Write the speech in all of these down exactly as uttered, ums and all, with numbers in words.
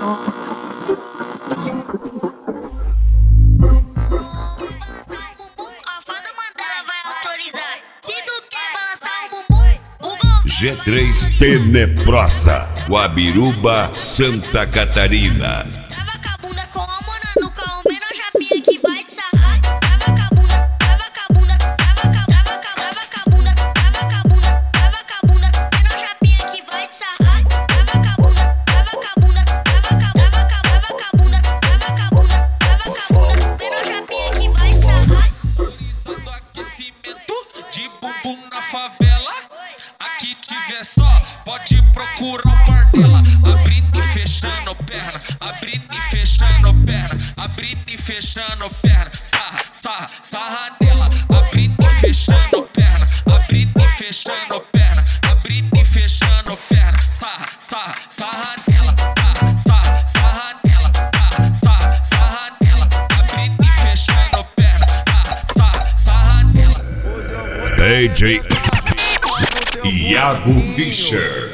G três Tenebrosa, Guabiruba, Santa Catarina. Trava com a bunda com a mona no carro, menor japinha que vai te sarrar. Trava com a bunda, trava com a bunda, trava com a trava com a bunda, trava com a bunda, trava com a bunda, menor japinha que vai te sarrar. Trava com a bunda, trava com a bunda, trava com a trava com a bunda, trava com a bunda, trava com a bunda, menor japinha que vai te sarrar. Utilizando aquecimento de bumbum na favela. Aqui tiver só, pode procurar o par dela. Abrindo e fechando perna, abrindo e fechando perna, abrindo e fechando perna. Sarra, sarra, sarra nela. Abrindo e fechando perna, abrindo e fechando perna, abrindo e fechando perna. Sarra, sarra, sarra nela. Sarra, sarra nela. Sarra, sarra nela. Abrindo e fechando perna. Sarra, sarra nela. D J Iago Fischer.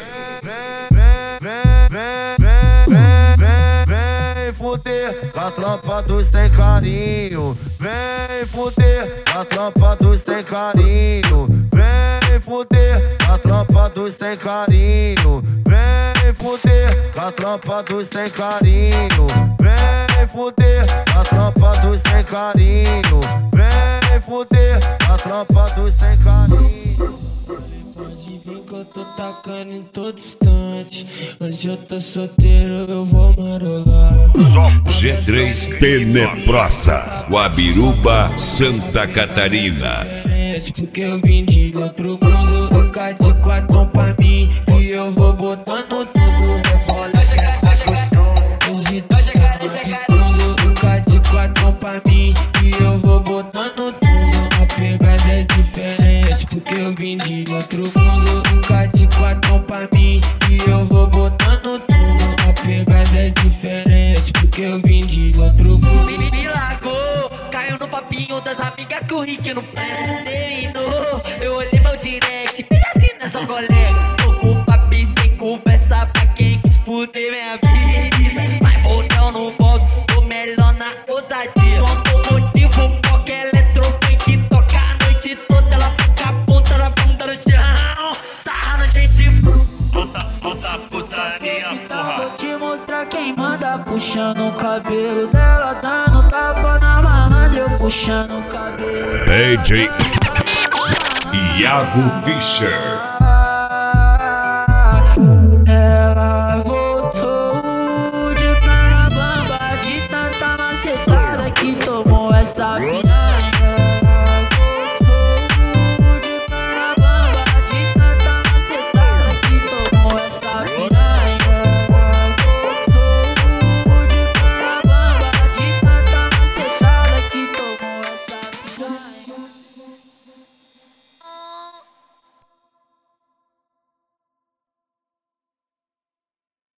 Vem fuder com a tropa dos sem carinho. Vem fuder com a tropa dos sem carinho. Vem fuder com a tropa dos sem carinho. Vem fuder com a tropa dos sem carinho. Vem fuder com a tropa dos sem carinho. Vem fuder com a tropa dos sem carinho. Pode vir que eu tô tacando em todo instante. Hoje eu tô solteiro, eu vou marolar. G três Tenebrosa, Guabiruba, Santa Catarina. Porque eu vim de outro mundo, o K de quatro pra mim. E eu vou botando tudo, rebola. Vai chegar, vai chegar, vai chegar, vai chegar. O K de quatro pra mim. E eu vou botando tudo. A pegada é diferente, porque eu vim de outro mundo. Um K de quatro pra mim. E eu vou botando tudo. A pegada é diferente, porque eu vim de outro mundo. Me, me largou, caiu no papinho das amigas que o Rick não terminou. Eu olhei meu direct, fiz assim nessa colega. Tô com o papi sem conversa pra quem quis fuder minha vida. Mas voltão no volto, tô melhor na ousadia. Só um motivo, porque eletro tem que tocar a noite toda. Ela fica a ponta da bunda no chão, sarra no gente. Volta, volta, putaria, porra. Vou te mostrar quem manda, puxando o cabelo dela, dando tapa na malandra, eu puxando o cabelo. D J Iago Fischer.